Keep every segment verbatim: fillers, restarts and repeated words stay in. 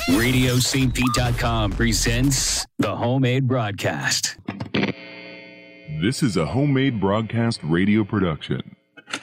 radio st pete dot com presents The Homemade Broadcast. This is a Homemade Broadcast radio production.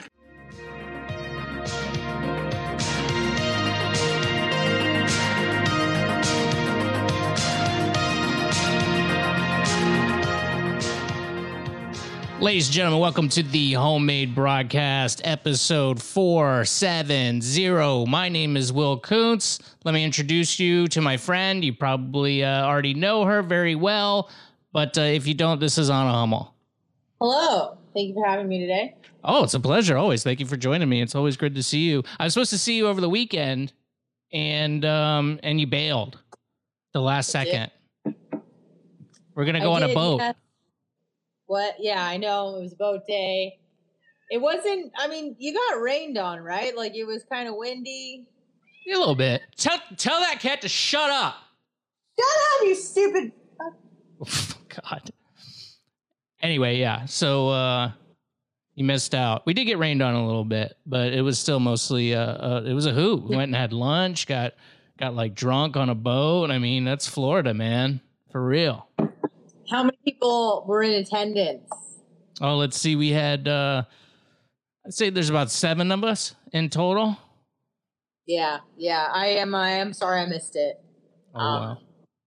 Ladies and gentlemen, welcome to the Homemade Broadcast, episode four seventy. My name is Will Kuntz. Let me introduce you to my friend. You probably uh, already know her very well, but uh, if you don't, this is Anna Hummel. Hello. Thank you for having me today. Oh, it's a pleasure always. Thank you for joining me. It's always good to see you. I was supposed to see you over the weekend, and um, and you bailed the last I second. Did. We're going to go I on did, a boat. Yeah. What? Yeah, I know. It was boat day. It wasn't, I mean, you got rained on, right? Like, it was kind of windy. A little bit. Tell tell that cat to shut up. Shut up, you stupid. God. Anyway, yeah. So uh, you missed out. We did get rained on a little bit, but it was still mostly, uh, uh, it was a hoot. We went and had lunch, got, got like drunk on a boat. I mean, that's Florida, man. For real. How many people were in attendance? Oh, let's see. We had, uh, I'd say there's about seven of us in total. Yeah, yeah. I am. I am sorry I missed it. Oh, um, wow.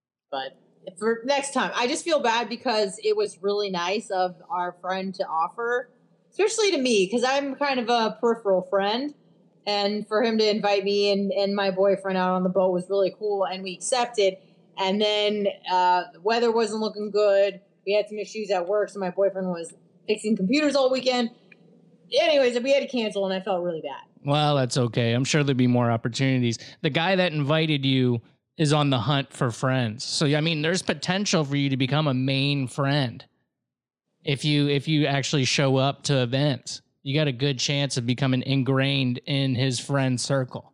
But for next time, I just feel bad because it was really nice of our friend to offer, especially to me, because I'm kind of a peripheral friend. And for him to invite me and, and my boyfriend out on the boat was really cool. And we accepted. And then uh, the weather wasn't looking good. We had some issues at work, so my boyfriend was fixing computers all weekend. Anyways, we had to cancel, and I felt really bad. Well, that's okay. I'm sure there'll be more opportunities. The guy that invited you is on the hunt for friends. So, I mean, there's potential for you to become a main friend. If you if you actually show up to events, you got a good chance of becoming ingrained in his friend circle.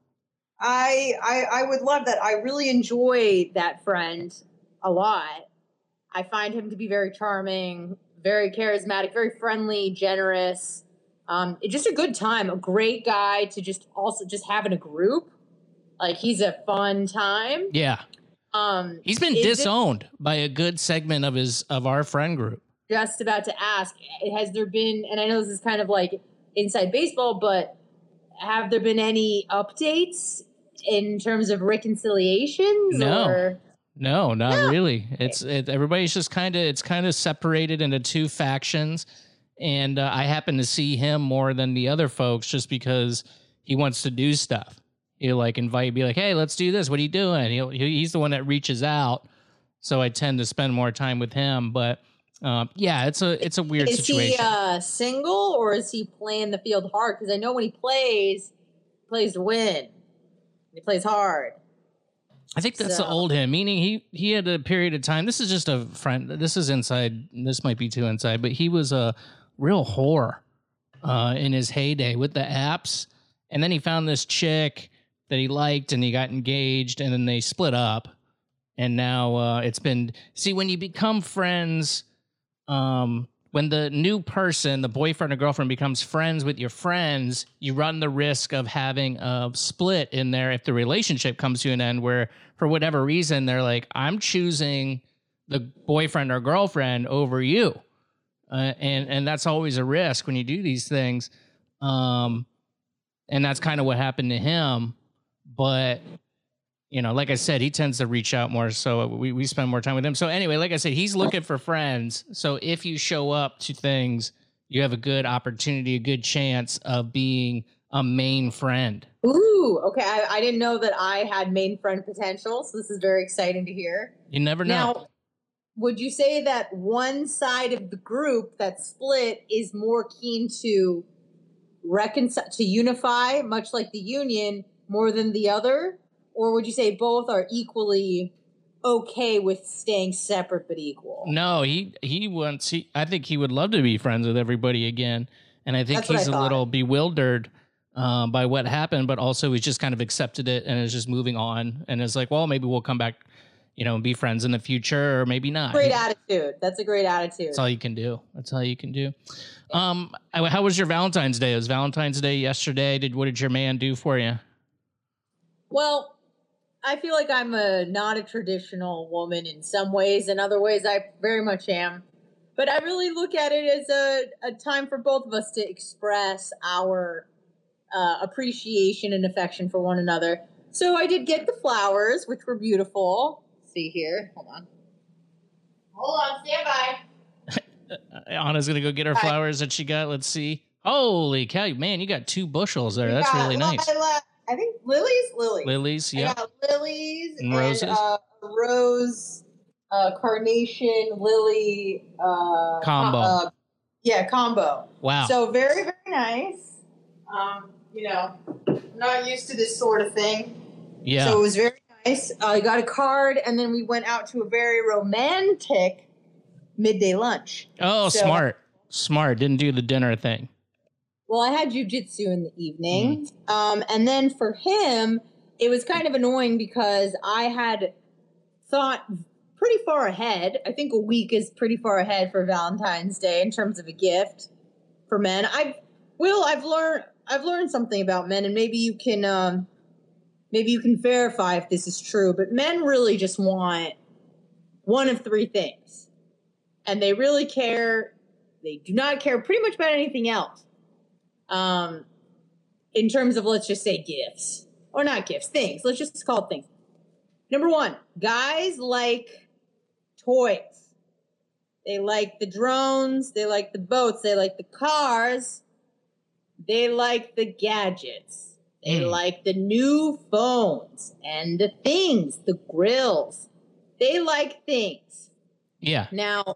I, I I would love that. I really enjoy that friend a lot. I find him to be very charming, very charismatic, very friendly, generous. Um, it's just a good time. A great guy to just also just have in a group. Like, he's a fun time. Yeah. Um, he's been disowned it, by a good segment of his of our friend group. Just about to ask, has there been? And I know this is kind of like inside baseball, but have there been any updates in terms of reconciliations? No, or? no, not no. really. It's it, everybody's just kind of it's kind of separated into two factions, and uh, I happen to see him more than the other folks just because he wants to do stuff. He'll like invite, be like, "Hey, let's do this. What are you doing?" He'll, he's the one that reaches out, so I tend to spend more time with him. But um, yeah, it's a it's a weird is situation. Is he uh, single, or is he playing the field hard? Because I know when he plays, he plays to win. He plays hard. I think that's so. the old him, meaning he, he had a period of time. This is just a friend. This is inside. This might be too inside, but he was a real whore uh, in his heyday with the apps. And then he found this chick that he liked and he got engaged and then they split up. And now uh, it's been, see, when you become friends, um, when the new person, the boyfriend or girlfriend, becomes friends with your friends, you run the risk of having a split in there if the relationship comes to an end where, for whatever reason, they're like, I'm choosing the boyfriend or girlfriend over you. Uh, and, and that's always a risk when you do these things. Um, and that's kind of what happened to him. But, you know, like I said, he tends to reach out more, so we, we spend more time with him. So anyway, like I said, he's looking for friends. So if you show up to things, you have a good opportunity, a good chance of being a main friend. Ooh, okay. I, I didn't know that I had main friend potential, so this is very exciting to hear. You never know. Now, would you say that one side of the group that split is more keen to reconcile, to unify, much like the union, more than the other? Or would you say both are equally okay with staying separate but equal? No, he he wants. He, I think he would love to be friends with everybody again, and I think That's he's a little bewildered uh, by what happened, but also he's just kind of accepted it and is just moving on, and is like, well, maybe we'll come back, you know, and be friends in the future, or maybe not. Great attitude. That's a great attitude. That's all you can do. That's all you can do. Um, how was your Valentine's Day? It was Valentine's Day yesterday. Did what did your man do for you? Well, I feel like I'm a not a traditional woman in some ways. In other ways, I very much am. But I really look at it as a, a time for both of us to express our uh, appreciation and affection for one another. So I did get the flowers, which were beautiful. Let's see here. Hold on. Hold on. Stand by. Anna's going to go get her Hi. flowers that she got. Let's see. Holy cow, man, you got two bushels there. We That's got- really well, nice. I, la- I think lilies? Lilies. Lilies, I yeah. got lilies And and, roses? uh, rose, uh, carnation, lily, uh, Combo. uh, yeah, combo. Wow. So very, very nice. Um, you know, I'm not used to this sort of thing. yeah. So it was very nice. Uh, I got a card, and then we went out to a very romantic midday lunch. oh, so- smart. Smart. Didn't do the dinner thing. Well, I had jujitsu in the evening. Um, and then for him, it was kind of annoying because I had thought pretty far ahead. I think a week is pretty far ahead for Valentine's Day in terms of a gift for men. I Will, I've learned I've learned something about men, and maybe you can um, maybe you can verify if this is true, but men really just want one of three things. And they really care, they do not care pretty much about anything else. Um, in terms of, let's just say, gifts. Or not gifts, things. Let's just call it things. Number one, guys like toys. They like the drones. They like the boats. They like the cars. They like the gadgets. They Mm. like the new phones and the things, the grills. They like things. Yeah. Now,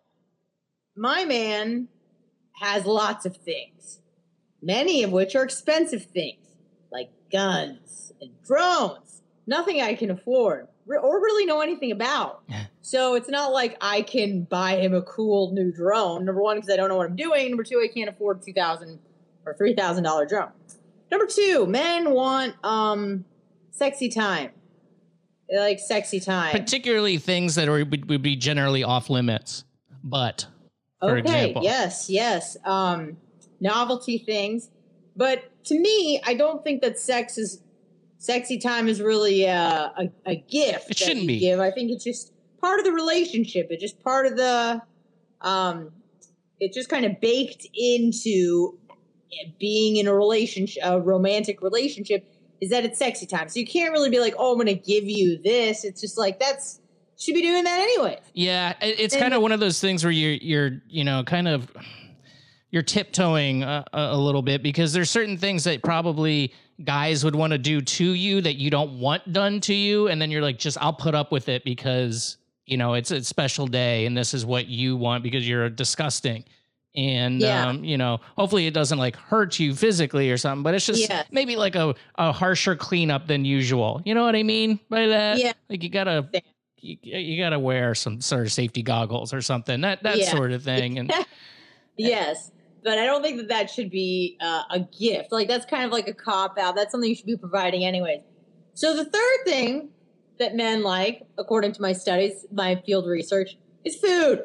my man has lots of things, many of which are expensive things, like guns and drones. Nothing I can afford re- or really know anything about. So it's not like I can buy him a cool new drone. Number one, because I don't know what I'm doing. Number two, I can't afford two thousand dollars or three thousand dollars drone. Number two, men want um, sexy time. They like sexy time. Particularly things that are, would, would be generally off limits. But, for okay, example. yes, yes. Um, novelty things. But to me, I don't think that sex is sexy time is really a, a, a gift. It that shouldn't you be. Give. I think it's just part of the relationship. It's just part of the. Um, it's just kind of baked into being in a relationship, a romantic relationship, is that it's sexy time. So you can't really be like, oh, I'm going to give you this. It's just like, that's, should be doing that anyway. Yeah, it- it's And- kind of one of those things where you're, you're, you know, kind of, you're tiptoeing a, a little bit because there's certain things that probably guys would want to do to you that you don't want done to you. And then you're like, just, I'll put up with it because, you know, it's a special day and this is what you want because you're disgusting. And, Yeah. um, you know, hopefully it doesn't like hurt you physically or something, but it's just Yes. maybe like a, a harsher cleanup than usual. You know what I mean by that? Yeah. Like you gotta, you, you gotta wear some sort of safety goggles or something, that, that Yeah. sort of thing. And Yes, but I don't think that that should be uh, a gift. Like, that's kind of like a cop out. That's something you should be providing anyways. So the third thing that men like, according to my studies, my field research, is food.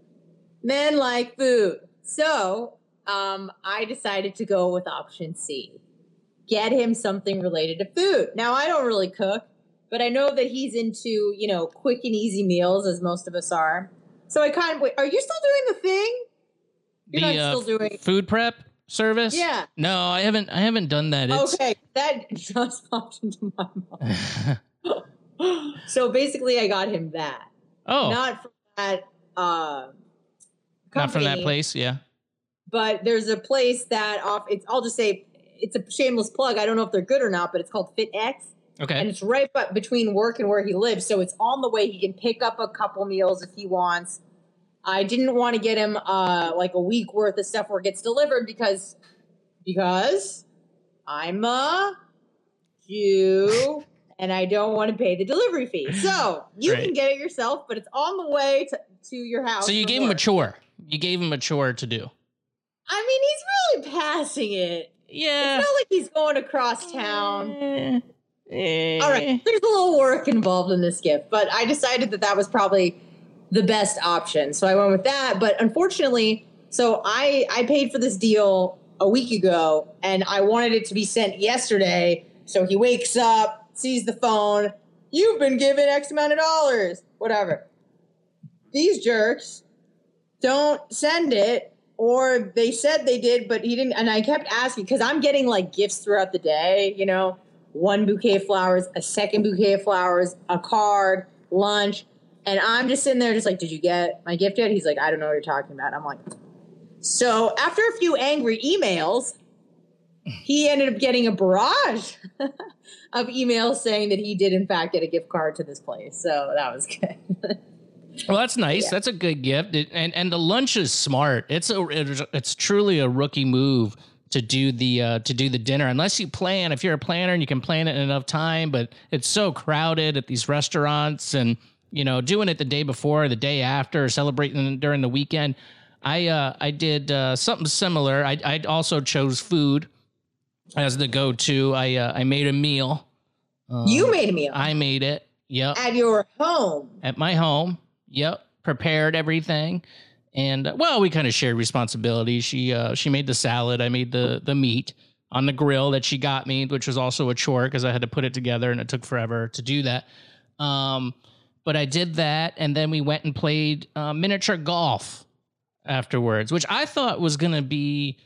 Men like food. So um, I decided to go with option C. Get him something related to food. Now, I don't really cook, but I know that he's into, you know, quick and easy meals, as most of us are. So I kind of, wait, are you still doing the thing? You're the not uh, still doing food prep service? Yeah. No, I haven't, I haven't done that. It's, Okay, that just popped into my mind. So basically, I got him that. oh, not, Not from that uh, from that company, place. Yeah. but there's a place that off. It's I'll just say it's a shameless plug. I don't know if they're good or not, but it's called FitX, Okay. and it's right but between work and where he lives. So it's on the way. He can pick up a couple meals if he wants. I didn't want to get him uh, like a week worth of stuff where it gets delivered because because I'm a Jew and I don't want to pay the delivery fee. So you Right. can get it yourself, but it's on the way to, to your house. so you from gave him a work. chore. You gave him a chore to do. I mean, he's really passing it. Yeah. It's not like he's going across town. Eh, eh. All right, there's a little work involved in this gift, but I decided that that was probably the best option, so I went with that. But unfortunately, so I I paid for this deal a week ago, and I wanted it to be sent yesterday. So he wakes up, sees the phone, you've been given X amount of dollars, whatever. These jerks don't send it, or they said they did, but he didn't. And I kept asking because I'm getting like gifts throughout the day, you know, one bouquet of flowers, a second bouquet of flowers, a card, lunch. And I'm just sitting there just like, did you get my gift yet? He's like, I don't know what you're talking about. I'm like, so after a few angry emails, he ended up getting a barrage of emails saying that he did, in fact, get a gift card to this place. So that was good. Well, that's nice. Yeah. That's a good gift. It, and and the lunch is smart. It's a it's, it's truly a rookie move to do the uh, to do the dinner. Unless you plan, if you're a planner and you can plan it in enough time, but it's so crowded at these restaurants, and you know, doing it the day before, the day after, or celebrating during the weekend. I uh, I did uh, something similar. I I also chose food as the go-to. I uh, I made a meal. Um, You made a meal. I made it. Yep. At your home. At my home. Yep. Prepared everything. And uh, well, we kind of shared responsibility. She uh, she made the salad. I made the the meat on the grill that she got me, which was also a chore because I had to put it together and it took forever to do that. Um, but I did that, and then we went and played uh, miniature golf afterwards, which I thought was going to be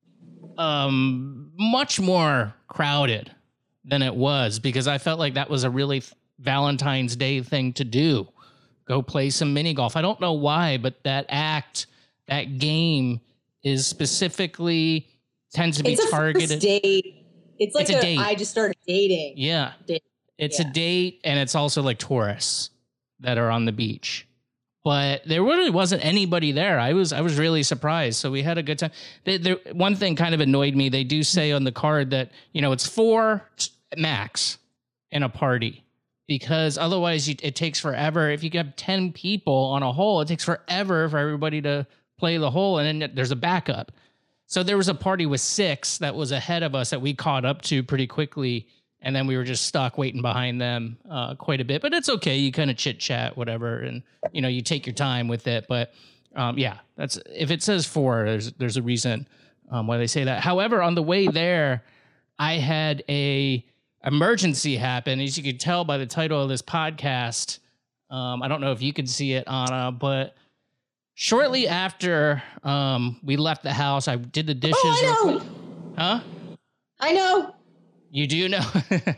um, much more crowded than it was, because I felt like that was a really Valentine's Day thing to do. Go play some mini golf. I don't know why, but that act, that game is specifically tends to be It's a targeted. first date. It's like It's a a, date. I just started dating. Yeah. Date. It's Yeah. a date, and it's also like tourists that are on the beach. But there really wasn't anybody there. I was I was really surprised. So we had a good time. They, there, one thing kind of annoyed me. They do say on the card that, you know, it's four max in a party, because otherwise you, it takes forever. If you have ten people on a hole, it takes forever for everybody to play the hole, and then there's a backup. So there was a party with six that was ahead of us that we caught up to pretty quickly, and then we were just stuck waiting behind them uh, quite a bit. But it's okay. You kind of chit chat, whatever, and you know, you take your time with it. But um, yeah, that's if it says four, there's there's a reason um, why they say that. However, on the way there, I had a emergency happen. As you can tell by the title of this podcast, um, I don't know if you can see it, Anna, but shortly after um, we left the house, I did the dishes. Oh, I know. real quick. Huh? I know. You do know.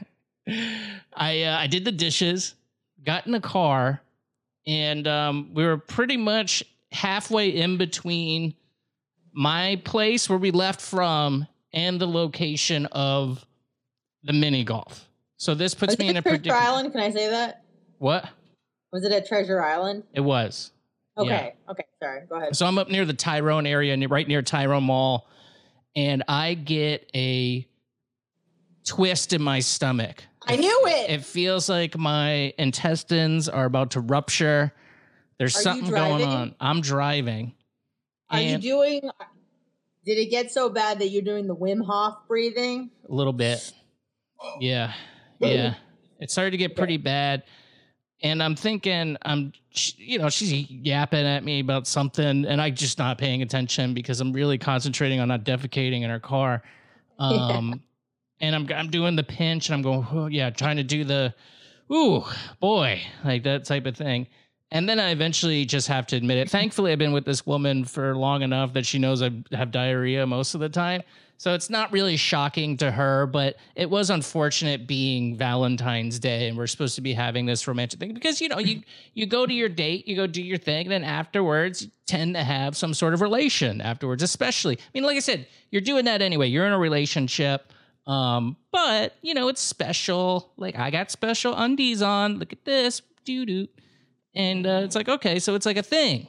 I uh, I did the dishes, got in the car, and um, we were pretty much halfway in between my place where we left from and the location of the mini golf. So this puts Was me it in a at Treasure predicament. Island? Can I say that? What? Was it at Treasure Island? It was. Okay. Okay. Sorry. Go ahead. So I'm up near the Tyrone area, ne- right near Tyrone Mall, and I get a twist in my stomach. I knew it. It feels like my intestines are about to rupture. There's Are you something going driving? on. I'm driving. Are you and doing? Did it get so bad that you're doing the Wim Hof breathing? a little bit. Yeah. Yeah. It started to get pretty bad. And I'm thinking, I'm, you know, she's yapping at me about something, and I just not paying attention because I'm really concentrating on not defecating in her car. Um, and I'm, I'm doing the pinch, and I'm going, oh, yeah, trying to do the, ooh, boy, like that type of thing. And then I eventually just have to admit it. Thankfully, I've been with this woman for long enough that she knows I have diarrhea most of the time. So it's not really shocking to her, but it was unfortunate being Valentine's Day and we're supposed to be having this romantic thing because, you know, you, you go to your date, you go do your thing, and then afterwards you tend to have some sort of relation afterwards, especially. I mean, like I said, you're doing that anyway. You're in a relationship, um, but, you know, it's special. Like, I got special undies on. Look at this. Doo-doo. And uh, it's like, okay, so it's like a thing.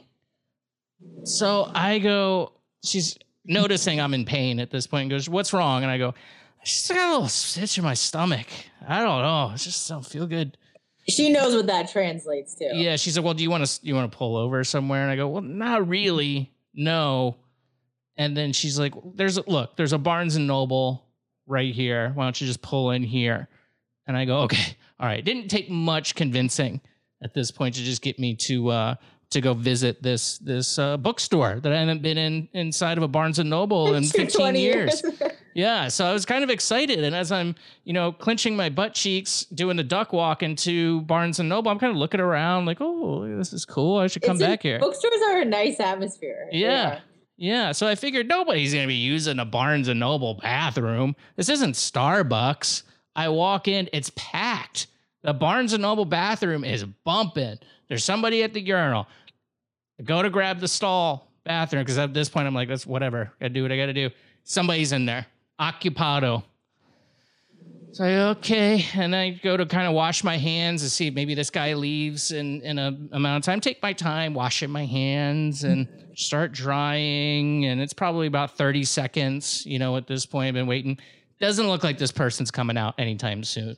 So I go, she's noticing I'm in pain at this point and goes, what's wrong? And I go, I just got a little stitch in my stomach. I don't know. It just don't feel good. She knows what that translates to. Yeah. She said, well, do you want to, you want to pull over somewhere? And I go, well, not really. No. And then she's like, there's a, look, there's a Barnes and Noble right here. Why don't you just pull in here? And I go, okay. All right. It didn't take much convincing at this point to just get me to, uh, to go visit this this uh, bookstore that I haven't been in inside of a Barnes and Noble in fifteen years. Yeah, so I was kind of excited, and as I'm, you know, clenching my butt cheeks, doing the duck walk into Barnes and Noble, I'm kind of looking around like, oh, this is cool. I should come It's a- back here. Bookstores are a nice atmosphere. They Yeah. are. Yeah, so I figured nobody's going to be using a Barnes and Noble bathroom. This isn't Starbucks. I walk in, it's packed. The Barnes and Noble bathroom is bumping. There's somebody at the urinal. I go to grab the stall bathroom because at this point I'm like, that's whatever. Got to do what I got to do. Somebody's in there. Occupado. So okay, and I go to kind of wash my hands to see if maybe this guy leaves in in a amount of time. Take my time washing my hands and start drying, and it's probably about thirty seconds. You know, at this point, I've been waiting. Doesn't look like this person's coming out anytime soon.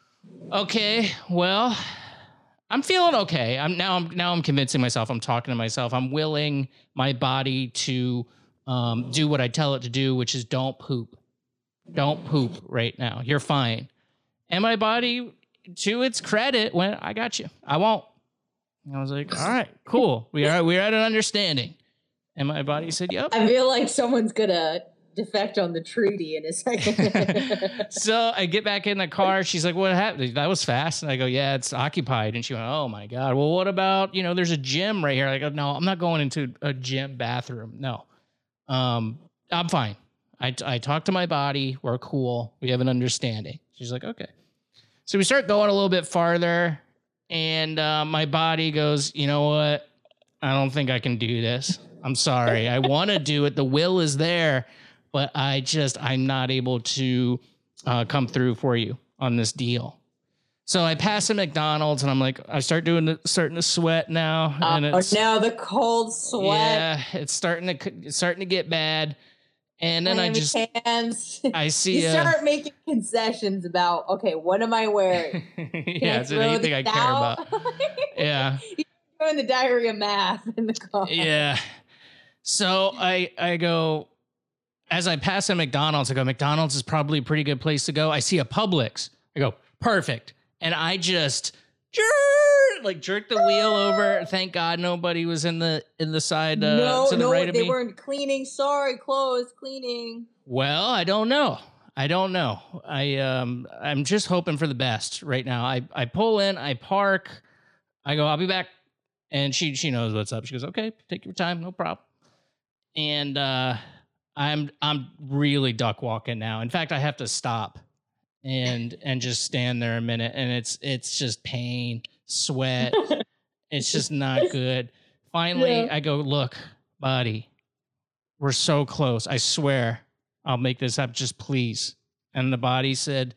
Okay, well, I'm feeling okay. I'm now. I'm now. I'm convincing myself. I'm talking to myself. I'm willing my body to um, do what I tell it to do, which is don't poop. Don't poop right now. You're fine. And my body, to its credit, went, I got you. I won't. And I was like, all right, cool. We are we're at an understanding. And my body said, yep. I feel like someone's gonna defect on the treaty in a second. So I get back in the car. She's like, what happened? That was fast. And I go, yeah, it's occupied. And she went, oh my God. Well, what about, you know, there's a gym right here. I go, no, I'm not going into a gym bathroom. No. Um, I'm fine. I, I talk to my body. We're cool. We have an understanding. She's like, okay. So we start going a little bit farther, and uh, my body goes, you know what? I don't think I can do this. I'm sorry. I want to do it. The will is there, but I just, I'm not able to uh, come through for you on this deal. So I pass a McDonald's, and I'm like, I start doing, the, starting to sweat now. And Oh, it's, now the cold sweat. yeah, it's starting to, it's starting to get bad. And then I Clammy just, hands. I see, You uh, start making concessions about, okay, what am I wearing? yeah, it's throw anything I this care out? about. Yeah. Doing the diary of math in the car. Yeah. So I, I go, as I pass a McDonald's, I go, McDonald's is probably a pretty good place to go. I see a Publix. I go, perfect. And I just jerk, like jerk the wheel over. Thank God nobody was in the in the side uh, no, to the no, right of they me. weren't cleaning. Sorry, closed, cleaning. Well, I don't know. I don't know. I um I'm just hoping for the best right now. I I pull in, I park, I go, I'll be back. And she she knows what's up. She goes, okay, take your time, no problem. And uh I'm I'm really duck walking now. In fact, I have to stop and and just stand there a minute, and it's it's just pain, sweat. It's just not good. Finally, Yeah. I go, look, buddy, we're so close. I swear I'll make this up. Just please. And the body said,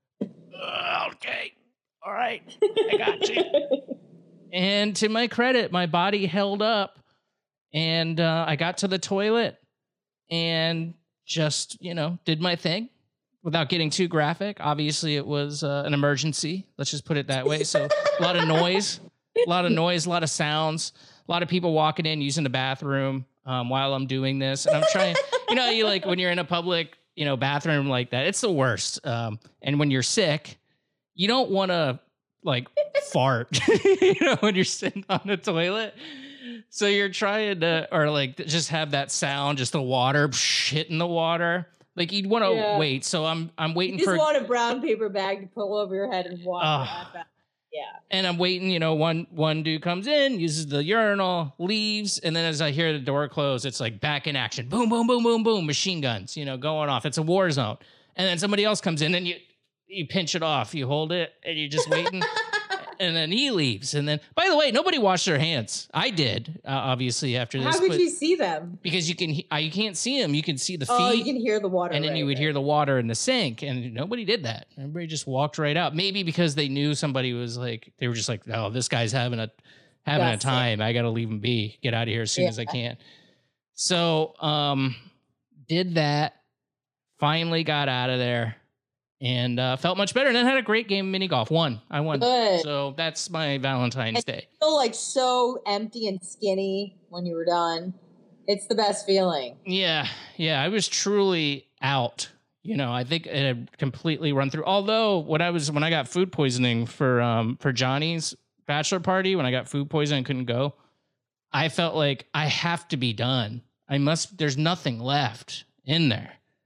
okay, all right, I got you. And to my credit, my body held up, and uh, I got to the toilet and just, you know, did my thing without getting too graphic. Obviously, it was uh, an emergency. Let's just put it that way. So a lot of noise, a lot of noise, a lot of sounds, a lot of people walking in, using the bathroom um, while I'm doing this. And I'm trying, you know, you like when you're in a public, you know, bathroom like that, it's the worst. Um, and when you're sick, you don't want to like fart, you know, when you're sitting on the toilet. So you're trying to, or like just have that sound, just the water hitting the water. Like you'd want to Yeah. wait. So I'm, I'm waiting You just for, want a brown paper bag to pull over your head and walk. Oh. your ass out. Yeah. and I'm waiting, you know, one, one dude comes in, uses the urinal, leaves. And then as I hear the door close, it's like back in action. Boom, boom, boom, boom, boom. Machine guns, you know, going off. It's a war zone. And then somebody else comes in and you, you pinch it off, you hold it and you're just waiting. And then he leaves. And then, by the way, nobody washed their hands. I did, uh, obviously, after this. How could but- you see them? Because you can, he- uh, you can't see them. You can see the feet. Oh, you can hear the water. and then right, you would right. hear the water in the sink, and nobody did that. Everybody just walked right out. Maybe because they knew somebody was like, they were just like, "Oh, this guy's having a having That's a it. time. I got to leave him be. Get out of here as soon Yeah. as I can." So, um, did that. Finally got out of there, and uh, felt much better. And then had a great game of mini golf. Won. I won. Good. So that's my Valentine's Day. Feel like so empty and skinny when you were done. It's the best feeling. Yeah, yeah, I was truly out. You know, I think it had completely run through. Although when I was when I got food poisoning for um for Johnny's bachelor party, when I got food poisoning and couldn't go, I felt like I have to be done. I must. There's nothing left in there,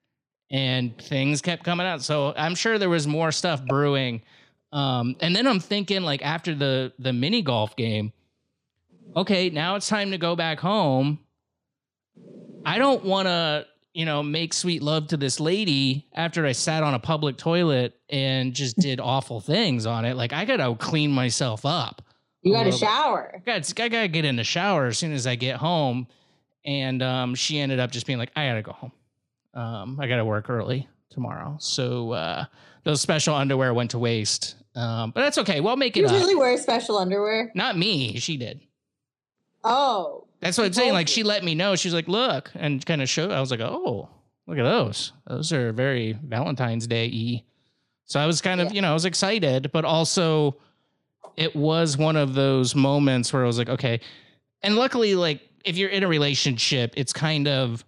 and things kept coming out. So I'm sure there was more stuff brewing. Um, and then I'm thinking, like, after the the mini golf game, okay, now it's time to go back home. I don't want to, you know, make sweet love to this lady after I sat on a public toilet and just did awful things on it. Like, I gotta clean myself up. You got to shower. I gotta, I gotta get in the shower as soon as I get home. And um, she ended up just being like, I gotta go home. Um, I gotta work early tomorrow. So uh, those special underwear went to waste. Um, but that's okay. We'll make it You up. really wear special underwear? Not me. She did. Oh. That's what I'm saying. Like, she let me know. She's like, look, and kind of showed. I was like, oh, look at those. Those are very Valentine's Day-y. So I was kind of, yeah. you know, I was excited, but also it was one of those moments where I was like, okay. And luckily, like, if you're in a relationship, it's kind of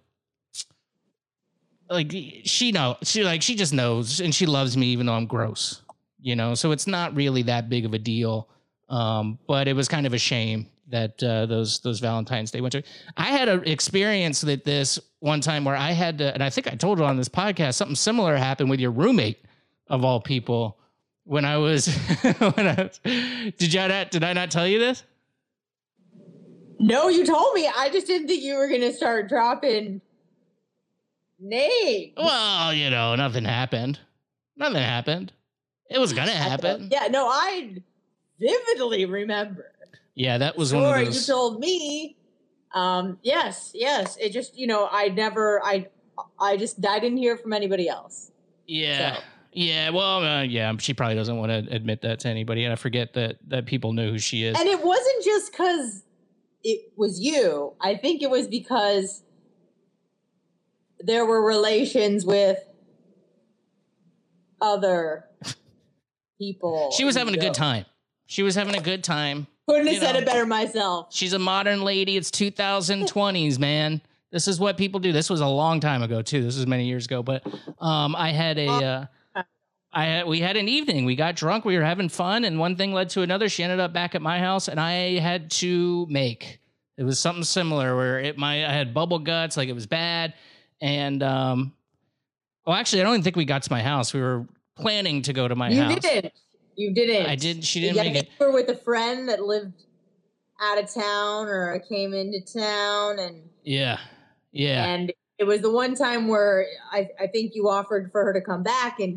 like she knows. She like she just knows, and she loves me even though I'm gross, you know. So it's not really that big of a deal. Um, but it was kind of a shame that uh, those those Valentine's Day went to. I had an experience that this one time where I had to, and I think I told you on this podcast, something similar happened with your roommate of all people. When I was, when I was did you not, did I not tell you this? No, you told me. I just didn't think you were going to start dropping names. Well, you know, nothing happened. Nothing happened. It was going to happen. Yeah, no, I vividly remember. Yeah, that was sure, one of those. You told me. Um, yes, yes. It just, you know, I never, I, I just, I didn't hear from anybody else. Yeah. So. Yeah, well, uh, yeah, she probably doesn't want to admit that to anybody, and I forget that that people know who she is. And it wasn't just because it was you. I think it was because there were relations with other people. She was having a good time. She was having a good time. Couldn't have said it better myself. She's a modern lady. It's two thousand twenties, man. This is what people do. This was a long time ago, too. This was many years ago. But um, I had a... Uh, I had, we had an evening. We got drunk. We were having fun, and one thing led to another. She ended up back at my house, and I had to make. It was something similar where it my I had bubble guts, like it was bad, and um, well, actually, I don't even think we got to my house. We were planning to go to my you house. You didn't. You didn't. I did. She didn't yeah, make it. You were with a friend that lived out of town or came into town, and yeah, yeah, and it was the one time where I I think you offered for her to come back and.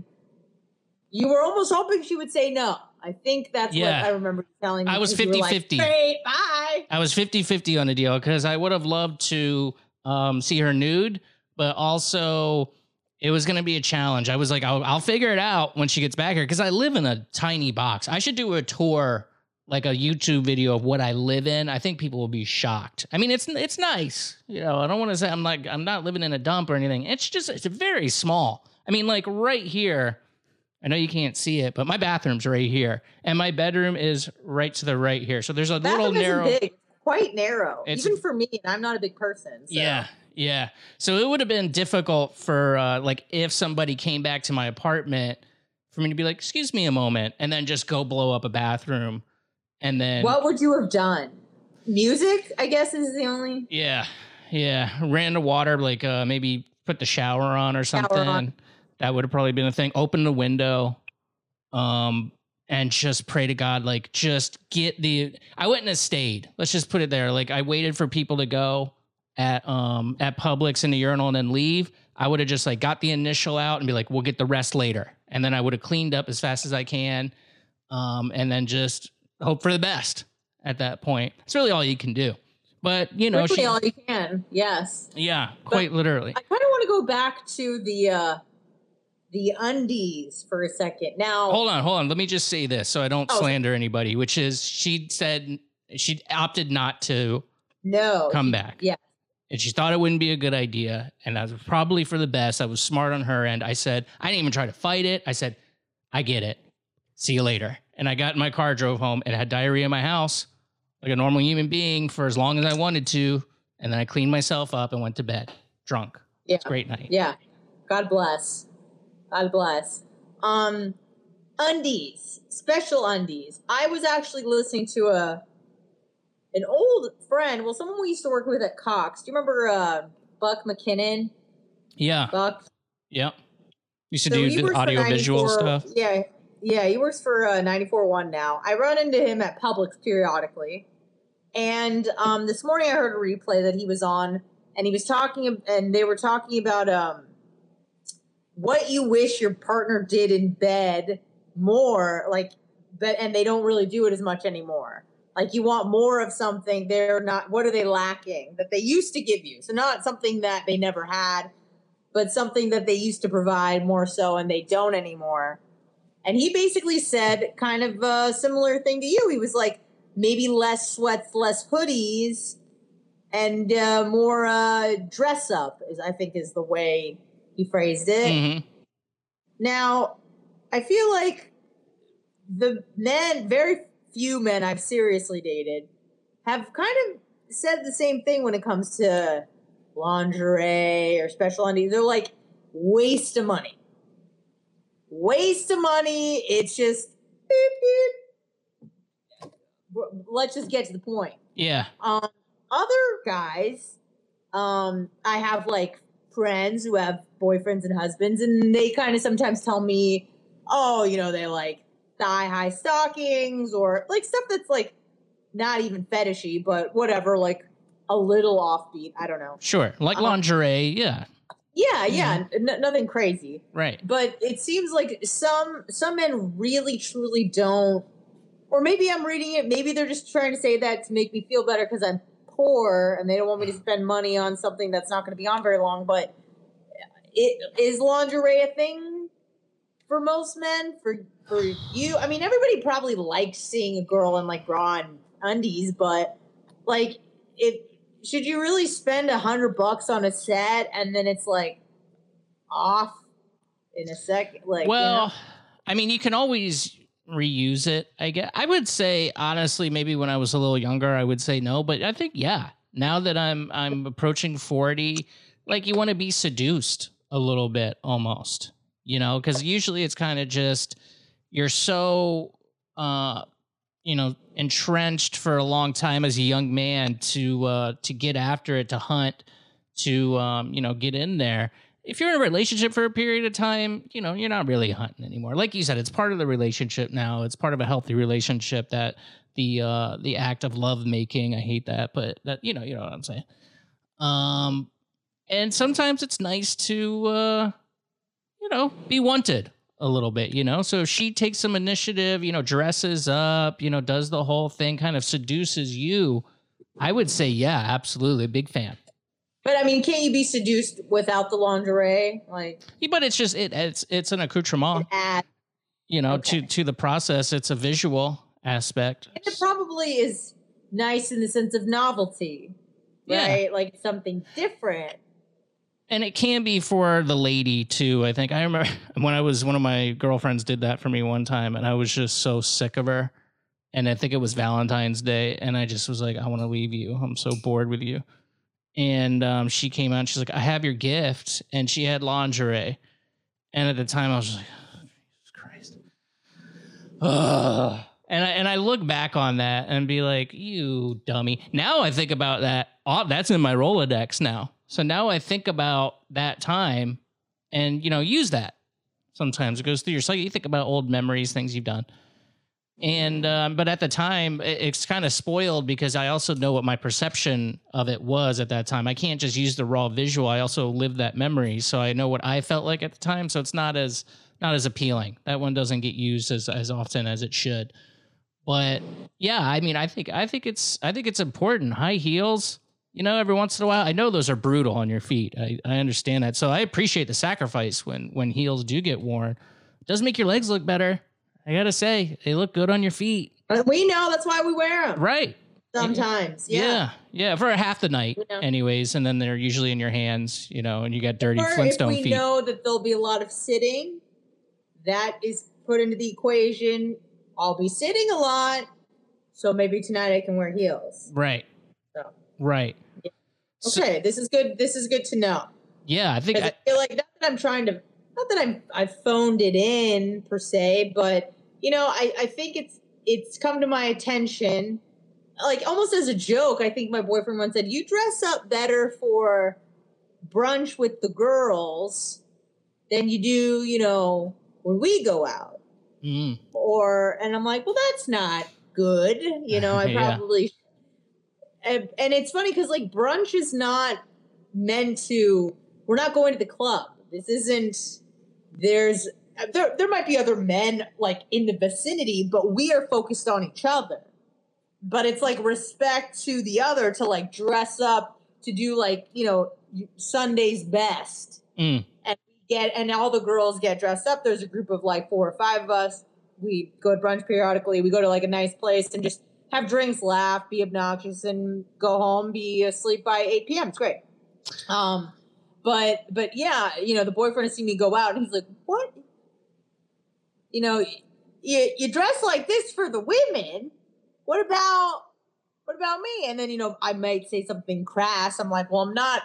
You were almost hoping she would say no. I think that's yeah. what I remember telling me. I was fifty-fifty. Like, great, bye. I was fifty-fifty on the deal because I would have loved to um, see her nude, but also it was going to be a challenge. I was like, I'll, I'll figure it out when she gets back here because I live in a tiny box. I should do a tour, like a YouTube video of what I live in. I think people will be shocked. I mean, it's it's nice. You know, I don't want to say I'm like I'm not living in a dump or anything. It's just it's very small. I mean, like right here. I know you can't see it, but my bathroom's right here, and my bedroom is right to the right here. So there's a bathroom little narrow, isn't big, quite narrow, it's, even for me. And I'm not a big person. So. Yeah, yeah. So it would have been difficult for uh, like if somebody came back to my apartment for me to be like, "Excuse me a moment," and then just go blow up a bathroom, and then what would you have done? Music, I guess, is the only. Yeah, yeah. Ran the water, like uh, maybe put the shower on or something. On. That would have probably been a thing. Open the window, um, and just pray to God, like just get the. I wouldn't have stayed. Let's just put it there. Like I waited for people to go at um at Publix in the urinal and then leave. I would have just like got the initial out and be like, we'll get the rest later. And then I would have cleaned up as fast as I can, um, and then just hope for the best at that point. It's really all you can do. But you know, really she, all you can. Yes. Yeah, quite but literally. I kind of want to go back to the. Uh, The undies for a second. Now, hold on, hold on. Let me just say this so I don't oh, slander anybody, which is she said she opted not to no come back. Yeah. And she thought it wouldn't be a good idea. And that was probably for the best. I was smart on her end. I said, I didn't even try to fight it. I said, I get it. See you later. And I got in my car, drove home, and had diarrhea in my house like a normal human being for as long as I wanted to. And then I cleaned myself up and went to bed drunk. Yeah. It's a great night. Yeah. God bless. God bless. Um, undies, special undies. I was actually listening to a an old friend. Well, someone we used to work with at Cox. Do you remember uh, Buck McKinnon? Yeah. Buck. Yep. Used to So do he the works for audio visual ninety-four stuff. Yeah, yeah, he works for uh, ninety-four point one now. I run into him at Publix periodically. And um, this morning I heard a replay that he was on, and he was talking, and they were talking about um, what you wish your partner did in bed more, like, but and they don't really do it as much anymore. Like, you want more of something, they're not. What are they lacking that they used to give you? So not something that they never had, but something that they used to provide more so, and they don't anymore. And he basically said kind of a similar thing to you. He was like, maybe less sweats, less hoodies, and uh, more uh, dress up, is I think is the way he phrased it. Mm-hmm. Now, I feel like the men, very few men I've seriously dated, have kind of said the same thing when it comes to lingerie or special undies. They're like, waste of money. Waste of money. It's just beep, beep. Let's just get to the point. Yeah. Um, other guys, um, I have like friends who have boyfriends and husbands, and they kind of sometimes tell me, oh, you know, they like thigh-high stockings or like stuff that's like not even fetishy, but whatever, like a little offbeat. I don't know. Sure. Like Um, lingerie. Yeah. Yeah, yeah, n- nothing crazy. Right. But it seems like some some men really truly don't. Or maybe I'm reading it. Maybe they're just trying to say that to make me feel better because I'm poor and they don't want me to spend money on something that's not going to be on very long. But it, is lingerie a thing for most men? For for you? I mean, everybody probably likes seeing a girl in like bra and undies, but like, if should you really spend a hundred bucks on a set and then it's like off in a second? Like, Well, you know? I mean, you can always reuse it, I guess. I would say honestly, maybe when I was a little younger, I would say no, but I think yeah. Now that I'm I'm approaching forty, like you want to be seduced a little bit almost, you know, because usually it's kind of just you're so uh you know entrenched for a long time as a young man to uh to get after it, to hunt, to um you know get in there. If you're in a relationship for a period of time, you know, you're not really hunting anymore. Like you said, it's part of the relationship now. It's part of a healthy relationship, that the uh the act of love making. I hate that, but that, you know, you know what I'm saying. Um and sometimes it's nice to uh you know, be wanted a little bit, you know? So if she takes some initiative, you know, dresses up, you know, does the whole thing, kind of seduces you, I would say yeah, absolutely, big fan. But I mean, can't you be seduced without the lingerie? Like, Yeah, but it's just it it's it's an accoutrement, add, you know, okay. to to the process. It's a visual aspect. And it probably is nice in the sense of novelty, Yeah. right? Like something different. And it can be for the lady too. I think I remember when I was one of my girlfriends did that for me one time, and I was just so sick of her. And I think it was Valentine's Day, and I just was like, I want to leave you. I'm so bored with you. And um, she came out and she's like, I have your gift. And she had lingerie. And at the time I was just like, oh, Jesus Christ. Ugh. And I, and I look back on that and be like, you dummy. Now I think about that. Oh, that's in my Rolodex now. So now I think about that time and, you know, use that. Sometimes it goes through your cycle. You think about old memories, things you've done. And, um, but at the time it, it's kind of spoiled because I also know what my perception of it was at that time. I can't just use the raw visual. I also lived that memory. So I know what I felt like at the time. So it's not as, not as appealing. That one doesn't get used as, as often as it should. But yeah, I mean, I think, I think it's, I think it's important. High heels, you know, every once in a while, I know those are brutal on your feet. I, I understand that. So I appreciate the sacrifice when, when heels do get worn. It does make your legs look better. I gotta say, they look good on your feet. We know, that's why we wear them. Right. Sometimes, yeah. Yeah, yeah, for half the night, You know. anyways, and then they're usually in your hands, you know, and you got dirty Or if Flintstone we feet. know that there'll be a lot of sitting, that is put into the equation. I'll be sitting a lot, so maybe tonight I can wear heels. Right. So. Right. So- Okay, this is good. This is good to know. yeah, I think. I I, feel like not that I'm trying to, not that I'm I've phoned it in per se, but you know, I I think it's it's come to my attention, like almost as a joke. I think my boyfriend once said, "You dress up better for brunch with the girls than you do, you know, when we go out. Mm. Or, and I'm like, well, that's not good. You know, I Yeah. probably, and, and it's funny because like brunch is not meant to, we're not going to the club. This isn't, there's, there, there might be other men like in the vicinity, but we are focused on each other. But it's like respect to the other to like dress up to do like, you know, Sunday's best. Mm. And we get, and all the girls get dressed up. There's a group of like four or five of us. We go to brunch periodically. We go to like a nice place and just have drinks, laugh, be obnoxious, and go home, be asleep by eight p.m. It's great. Um, but, but yeah, you know, the boyfriend has seen me go out and he's like, what? You know, you, you dress like this for the women. What about, what about me? And then, you know, I might say something crass. I'm like, well, I'm not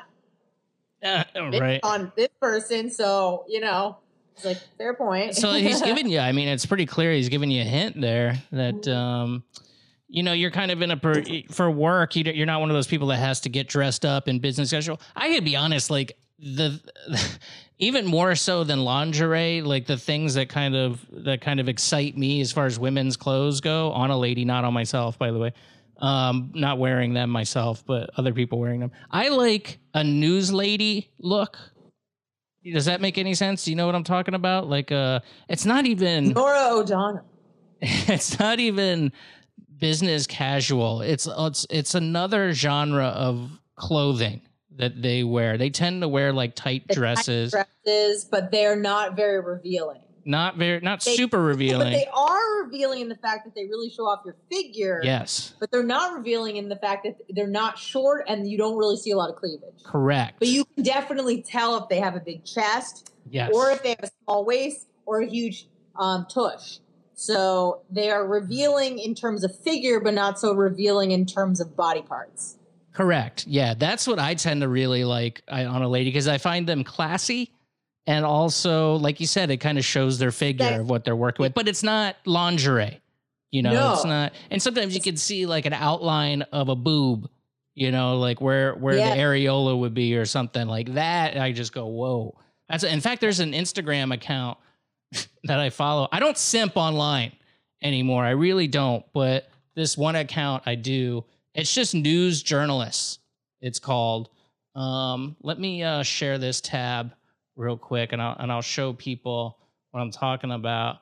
Uh, right. on this person. So, you know, it's like, fair point. So he's giving you, I mean, it's pretty clear he's giving you a hint there that, um, you know, you're kind of in a, per, for work, you, you're not one of those people that has to get dressed up in business casual. I gotta be honest, like the, even more so than lingerie, like the things that kind of, that kind of excite me as far as women's clothes go on a lady, not on myself, by the way. Um, not wearing them myself, but other people wearing them. I like a news lady look. Does that make any sense? Do you know what I'm talking about? Like, uh, it's not even Nora O'Donnell. It's not even business casual. It's it's it's another genre of clothing that they wear. They tend to wear like tight The dresses, tight dresses, but they're not very revealing. not very, not They- super But revealing. they are revealing in the fact that they really show off your figure. Yes, But they're not revealing in the fact that they're not short and you don't really see a lot of cleavage. correct. But you can definitely tell if they have a big chest yes, or if they have a small waist or a huge um, tush. So they are revealing in terms of figure, but not so revealing in terms of body parts. correct. Yeah, that's what I tend to really like I, on a lady because I find them classy. And also, like you said, it kind of shows their figure That- of what they're working with, but it's not lingerie, you know, No. it's not. And sometimes you can see like an outline of a boob, you know, like where, where Yeah. the areola would be or something like that. I just go, whoa. That's, in fact, there's an Instagram account that I follow. I don't simp online anymore. I really don't. But this one account I do, it's just news journalists. It's called, um, let me uh, share this tab real quick, and I'll and I'll show people what I'm talking about.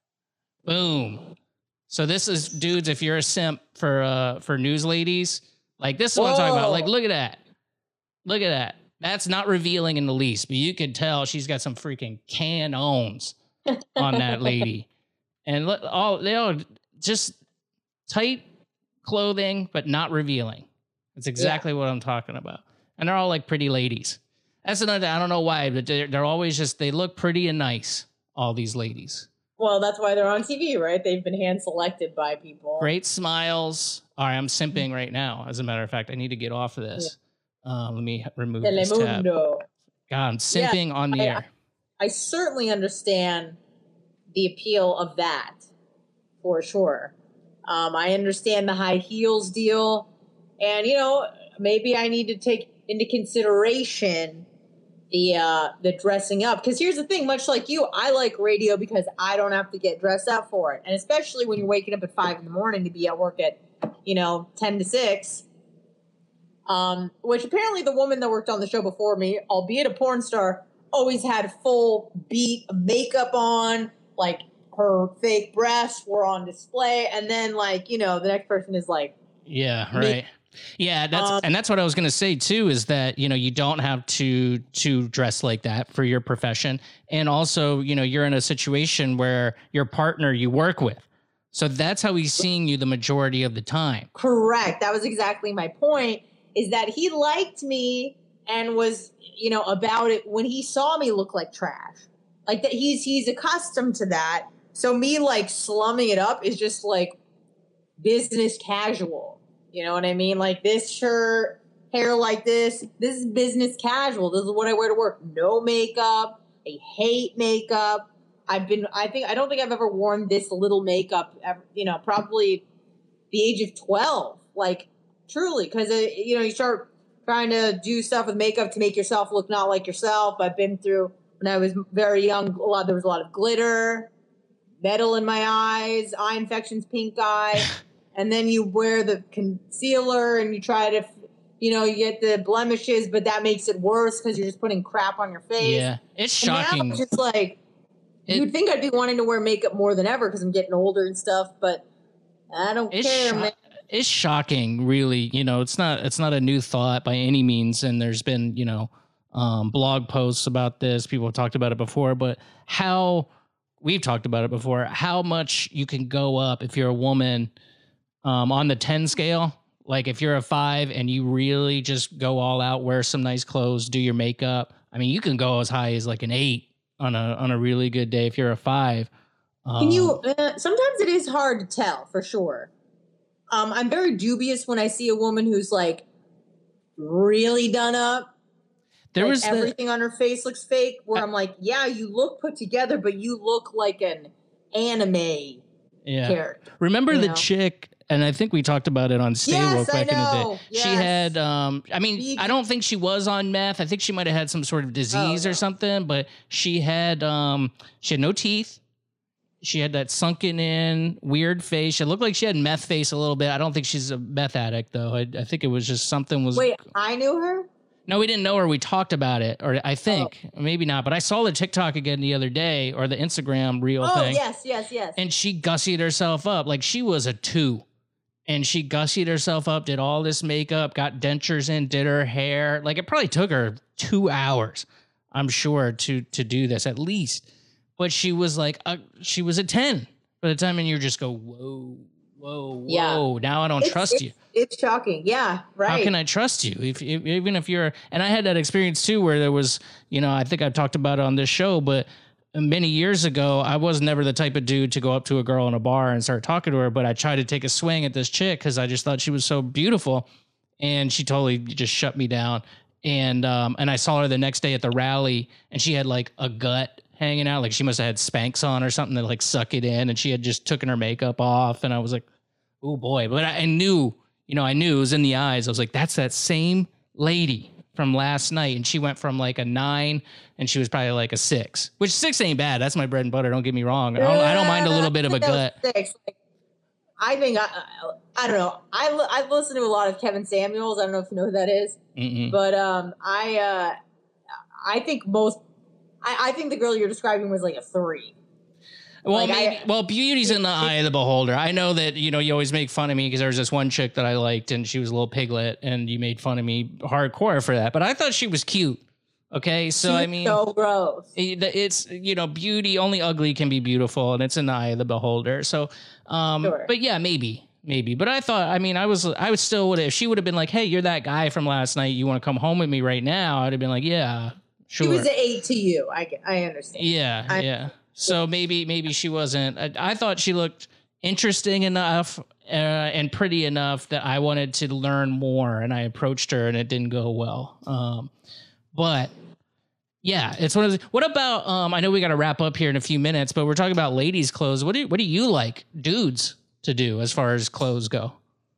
Boom. So this is dudes. If you're a simp for uh for news ladies, like this is what I'm talking about. Whoa. Like, look at that. Look at that. That's not revealing in the least, but you can tell she's got some freaking canons on that lady, and look, all they all just tight clothing, but not revealing. That's exactly what I'm talking about, and they're all like pretty ladies. That's another, I don't know why, but they're, they're always just, they look pretty and nice, all these ladies. Well, that's why they're on T V, right? They've been hand selected by people. Great smiles. All right, I'm simping right now. As a matter of fact, I need to get off of this. Uh, let me remove this tab. Telemundo. God, I'm simping on the I- air. I certainly understand the appeal of that for sure. Um, I understand the high heels deal. And, you know, maybe I need to take into consideration the uh, the dressing up. Because here's the thing, much like you, I like radio because I don't have to get dressed up for it. And especially when you're waking up at five in the morning to be at work at, you know, ten to six. Um, which apparently the woman that worked on the show before me, albeit a porn star, always had full beat makeup on, like her fake breasts were on display. And then like, you know, the next person is like, Yeah, Me- right. Yeah, that's Um, and that's what I was going to say too is that, you know, you don't have to to dress like that for your profession, and also, you know, you're in a situation where your partner you work with. So that's how he's seeing you the majority of the time. correct. That was exactly my point, is that he liked me and was, you know, about it when he saw me look like trash. Like that he's he's accustomed to that. So me like slumming it up is just like business casual. You know what I mean? Like this shirt, hair like this. This is business casual. This is what I wear to work. No makeup. I hate makeup. I've been, I think, I don't think I've ever worn this little makeup, ever, you know, probably the age of twelve. Like, truly, because, you know, you start trying to do stuff with makeup to make yourself look not like yourself. I've been through when I was very young, a lot there was a lot of glitter, metal in my eyes, eye infections, pink eye, and then you wear the concealer and you try to, you know, you get the blemishes, but that makes it worse because you're just putting crap on your face. Yeah, it's And now shocking. it's just like It- you'd think I'd be wanting to wear makeup more than ever because I'm getting older and stuff, but I don't It's care, sho- man. It's shocking, really. You know, it's not it's not a new thought by any means, and there's been, you know, um, blog posts about this. People have talked about it before, but how we've talked about it before, how much you can go up if you're a woman um, on the ten scale. Like if you're a five and you really just go all out, wear some nice clothes, do your makeup. I mean, you can go as high as like an eight on a on a really good day if you're a five. Um, Can you? Uh, sometimes it is hard to tell for sure. Um, I'm very dubious when I see a woman who's like really done up. There like was the, everything on her face looks fake. Where I'm like, yeah, you look put together, but you look like an anime yeah. character. Remember you the know? chick, and I think we talked about it on Stay Yes, Woke I back in the know. day. She Yes. had, um, I mean, She- I don't think she was on meth. I think she might have had some sort of disease Oh, or no. something, but she had, um, she had no teeth. She had that sunken in weird face. She looked like she had meth face a little bit. I don't think she's a meth addict though. I, I think it was just something was. Wait, I knew her. No, we didn't know her. We talked about it, or I think maybe not. But I saw the TikTok again the other day, or the Instagram reel Oh thing. yes, yes, yes. And she gussied herself up like she was a two. And she gussied herself up, did all this makeup, got dentures in, did her hair. Like it probably took her two hours, I'm sure, to to do this at least. But she was like, a, she was a ten by the time, and you just go, whoa, whoa, whoa. Yeah. Now I don't It's- trust it's, you. It's shocking. Yeah, right. How can I trust you? If, if even if you're, and I had that experience too, where there was, you know, I think I've talked about it on this show, but many years ago, I was never the type of dude to go up to a girl in a bar and start talking to her, but I tried to take a swing at this chick because I just thought she was so beautiful, and she totally just shut me down. And um, and I saw her the next day at the rally, and she had like a gut hanging out, like she must have had Spanx on or something to like suck it in, and she had just taken her makeup off, and I was like, oh boy, but I, I knew. You know, I knew it was in the eyes. I was like, that's that same lady from last night. And she went from like a nine and she was probably like a six, which six ain't bad. That's my bread and butter. Don't get me wrong. I don't, I don't mind a little bit of a gut. Six. Like, I think, I, I don't know. I, li- I listen to a lot of Kevin Samuels. I don't know if you know who that is. Mm-mm. But um, I uh, I think most, I, I think the girl you're describing was like a three. Well, Like, maybe, I- well, beauty's in the eye of the beholder. I know that, you know, you always make fun of me because there was this one chick that I liked and she was a little piglet and you made fun of me hardcore for that. But I thought she was cute. Okay. So, I She's mean, so gross. it- it's, you know, beauty, only ugly can be beautiful and it's in the eye of the beholder. So, um, Sure. but yeah, maybe, maybe. But I thought, I mean, I was, I would still would have, if she would have been like, hey, you're that guy from last night. You want to come home with me right now? I'd have been like, yeah, sure. She was an eight to you. I, get- I understand. Yeah, I- yeah. So maybe maybe she wasn't. I, I thought she looked interesting enough uh, and pretty enough that I wanted to learn more, and I approached her, and it didn't go well. Um, but yeah, it's one of the. What about? Um, I know we got to wrap up here in a few minutes, but we're talking about ladies' clothes. What do you, what do you like dudes to do as far as clothes go?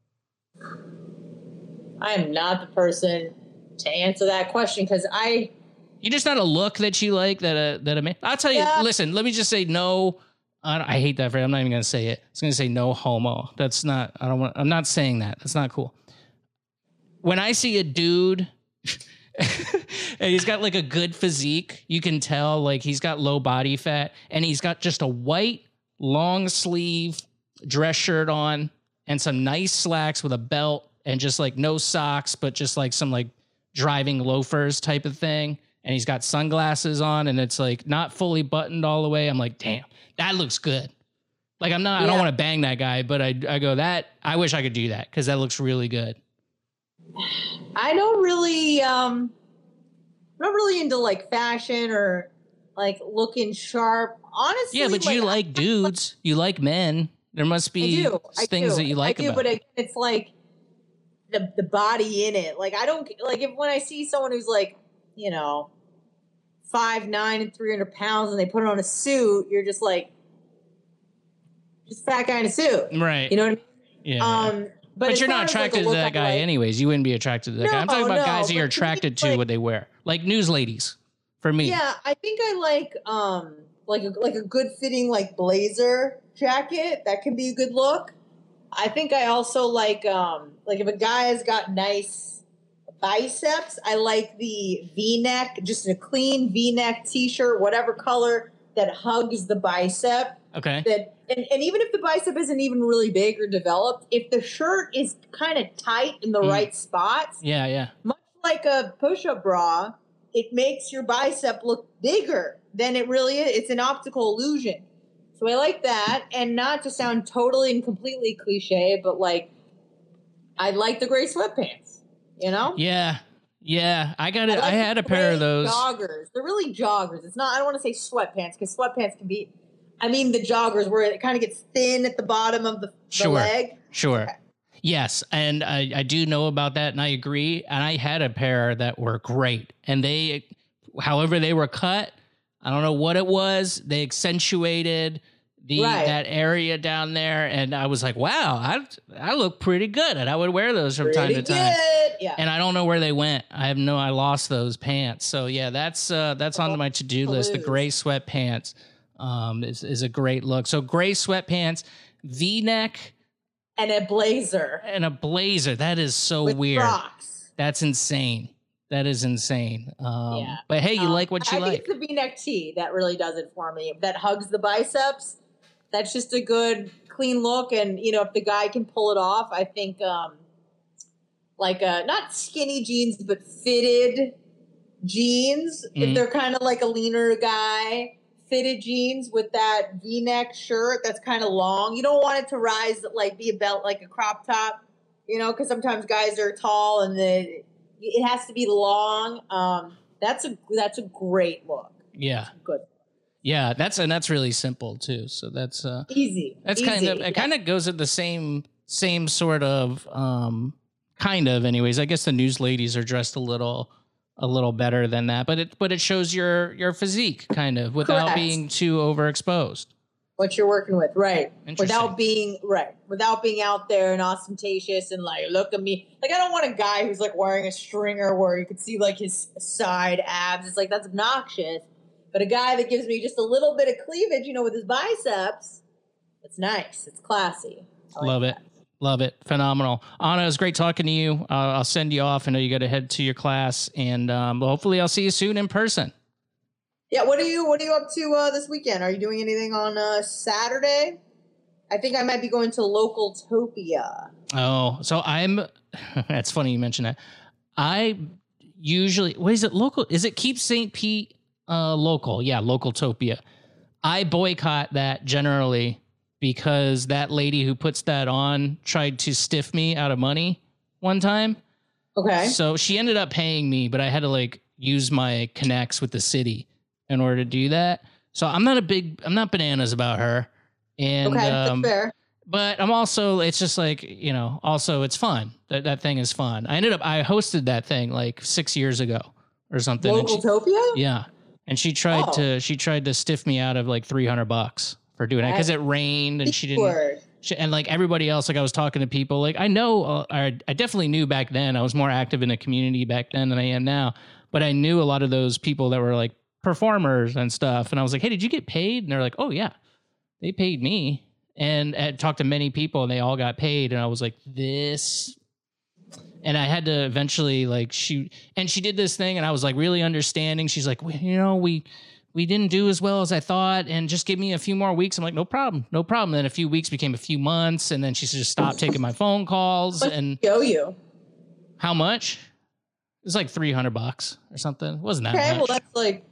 I am not the person to answer that question because I. You just not a look that you like that a that a man. I'll tell you. Yeah. Listen, let me just say no. I, I hate that phrase. I'm not even gonna say it. I was gonna say no homo. That's not. I don't want. I'm not saying that. That's not cool. When I see a dude, and he's got like a good physique, you can tell like he's got low body fat, and he's got just a white long sleeve dress shirt on and some nice slacks with a belt and just like no socks, but just like some like driving loafers type of thing. And he's got sunglasses on and it's like not fully buttoned all the way. I'm like, damn, that looks good. Like I'm not, I don't Yeah. want to bang that guy, but I, I go that I wish I could do that because that looks really good. I don't really um I'm not really into like fashion or like looking sharp. Honestly, Yeah, but you like dudes, you like men. There must I be do. I things do. that you like I do, about but it. it, it's like the the body in it. Like I don't like if when I see someone who's like, you know, five nine and three hundred pounds and they put on a suit, you're just like just fat guy in a suit. Right. You know what I mean? Yeah. Um but, but as you're far not as, like, a attracted to look that I guy like- anyways. You wouldn't be attracted to that guy. I'm talking No, about no, guys that you're but to me, attracted to like- what they wear. Like news ladies, for me. Yeah, I think I like um like a, like a good fitting like blazer jacket. That can be a good look. I think I also like um like if a guy has got nice biceps, I like the V-neck, just a clean V-neck t-shirt, whatever color that hugs the bicep. Okay. That and, and even if the bicep isn't even really big or developed, if the shirt is kind of tight in the Mm. right spots, Yeah, yeah. much like a push-up bra, it makes your bicep look bigger than it really is. It's an optical illusion. So I like that. And not to sound totally and completely cliche, but like, I like the gray sweatpants, you know? Yeah. Yeah. I got it. I, like had a the pair of gray those. Joggers. They're really joggers. It's not, I don't want to say sweatpants because sweatpants can be, I mean, the joggers where it kind of gets thin at the bottom of the, the Sure. leg. Sure. Okay. Yes, and I, I do know about that, and I agree. And I had a pair that were great, and they, however they were cut, I don't know what it was. They accentuated the Right. that area down there, and I was like, wow, I I look pretty good, and I would wear those from time Pretty to time. good. Yeah. And I don't know where they went. I have no. I lost those pants. So yeah, that's uh, that's on my to do list. The Blues. gray sweatpants um, is is a great look. So gray sweatpants, V-neck. And a blazer. And a blazer. That is so With weird. Crocs. That's insane. That is insane. Um, Yeah. But hey, you Um, like what you I like. think it's the V-neck tee that really does it for me. That hugs the biceps. That's just a good, clean look. And, you know, if the guy can pull it off, I think um, like uh, not skinny jeans, but fitted jeans. Mhm. If they're kind of like a leaner guy, fitted jeans with that V-neck shirt that's kind of long. You don't want it to rise, like be a belt, like a crop top, you know, because sometimes guys are tall and the it has to be long. Um, that's a that's a great look. Yeah. Good, Yeah. That's and that's really simple too. So that's uh easy. that's easy. kind of it yeah. kind of goes at the same same sort of um kind of anyways. I guess the news ladies are dressed a little a little better than that, but it but it shows your your physique kind of without Correct. being too overexposed. what you're working with, right? Interesting. Without being right, without being out there and ostentatious and like, look at me. Like, I don't want a guy who's like wearing a stringer where you could see like his side abs. It's like that's obnoxious. But a guy that gives me just a little bit of cleavage, you know, with his biceps, it's nice. It's classy. I like Love it. that. Love it. Phenomenal. Anna, it was great talking to you. Uh, I'll send you off. I know you got to head to your class, and um, hopefully I'll see you soon in person. Yeah, what are you what are you up to uh, this weekend? Are you doing anything on uh, Saturday? I think I might be going to Local Topia. Oh, so I'm, that's funny you mentioned that. I usually, what is it, local? Is it Keep Saint Pete uh, local? Yeah, Local Topia. I boycott that generally because that lady who puts that on tried to stiff me out of money one time. Okay. So she ended up paying me, but I had to like use my connects with the city in order to do that. So I'm not a big, I'm not bananas about her. And, Okay, um, that's fair. but I'm also, it's just like, you know, also it's fun. That that thing is fun. I ended up, I hosted that thing like six years ago or something. and Local she- Topia? yeah. And she tried Oh. to, she tried to stiff me out of like three hundred bucks for doing it because it rained and she didn't, Word. she, and like everybody else, like I was talking to people, like I know, uh, I, I definitely knew back then. I was more active in the community back then than I am now. But I knew a lot of those people that were like performers and stuff. And I was like, hey, did you get paid? And they're like, oh yeah, they paid me. And I talked to many people and they all got paid. And I was like, this. And I had to eventually like she, and she did this thing and I was like really understanding. She's like, well, you know, we, we didn't do as well as I thought, and just give me a few more weeks. I'm like, no problem, no problem. Then a few weeks became a few months, and then she just stopped taking my phone calls. What And did she owe you? how much? It was like three hundred bucks or something. It wasn't that Okay, much. well that's like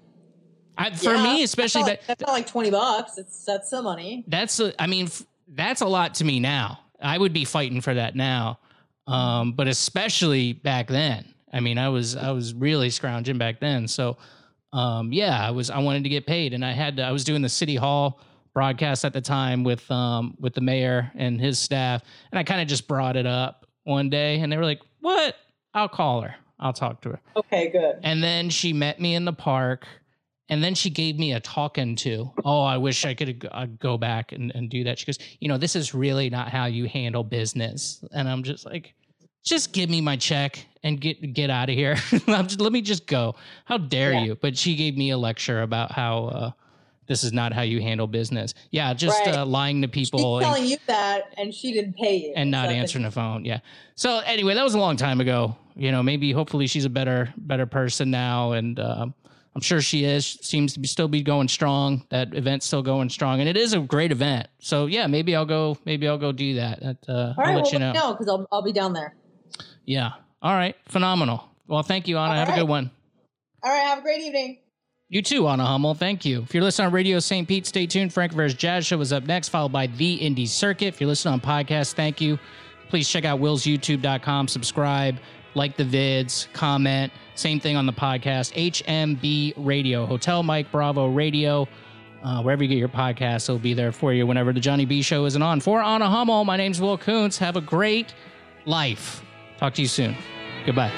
I, for yeah, me, especially that's not, that, that's not like twenty bucks. It's that's some money. that's a, I mean, f- that's a lot to me now. I would be fighting for that now, um, but especially back then. I mean, I was I was really scrounging back then. So, um, yeah, I was I wanted to get paid, and I had to, I was doing the city hall broadcast at the time with um with the mayor and his staff, and I kind of just brought it up one day, and they were like, "What? I'll call her. I'll talk to her." Okay, good. And then she met me in the park. And then she gave me a talking to. Oh, I wish I could uh, go back and, and do that. She goes, you know, this is really not how you handle business. And I'm just like, just give me my check and get get out of here. Let me just go. How dare yeah. you? But she gave me a lecture about how uh, this is not how you handle business. Yeah, just right. uh, lying to people. She's and, telling you that, and she didn't pay you. And not so answering the phone. Yeah. So anyway, that was a long time ago. You know, maybe hopefully she's a better better person now, and uh, I'm sure she is. Seems to be still be going strong. That event's still going strong, and it is a great event. So yeah, maybe I'll go. Maybe I'll go do that. that uh, All I'll right, let well, you know. No, because I'll I'll be down there. Yeah. All right. Phenomenal. Well, thank you, Anna. All have right. a good one. All right. Have a great evening. You too, Anna Hummel. Thank you. If you're listening on Radio Saint Pete, stay tuned. Frank Rivera's Jazz Show is up next, followed by The Indie Circuit. If you're listening on podcast, thank you. Please check out wills youtube dot com. Subscribe, like the vids, comment. Same thing on the podcast. H M B Radio, Hotel Mike Bravo Radio. Uh, wherever you get your podcasts, it'll be there for you whenever the Johnny B Show isn't on. For Anna Hummel, my name's Will Kuntz. Have a great life. Talk to you soon. Goodbye.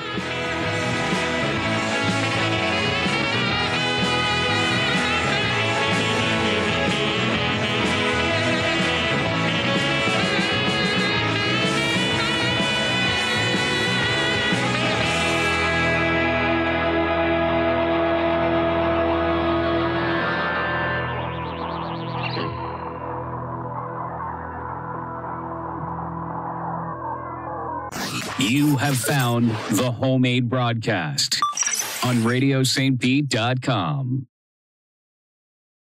You have found the Homemade Broadcast on radio saint pete dot com.